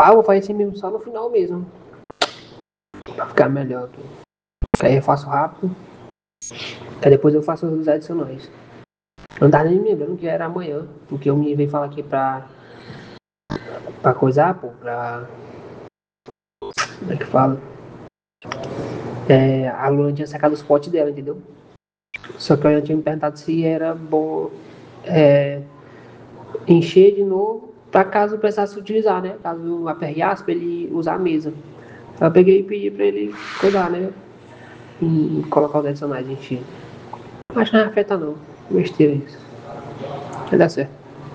eu vou fazer assim mesmo só no final mesmo. Pra ficar melhor. Aí eu faço rápido. Aí depois eu faço os adicionais. Eu não tava nem me lembrando que era amanhã. Porque eu me veio falar aqui pra coisar, pô, pra. Como é que fala? A Luna tinha sacado os potes dela, entendeu? Só que eu tinha me perguntado se era bom encher de novo pra caso precisasse utilizar, né? Caso aperreasse pra ele usar a mesa. Eu peguei e pedi pra ele cuidar, né? E colocar os adicionais, encher. Acho que não afeta não. Besteira isso. Vai dar certo.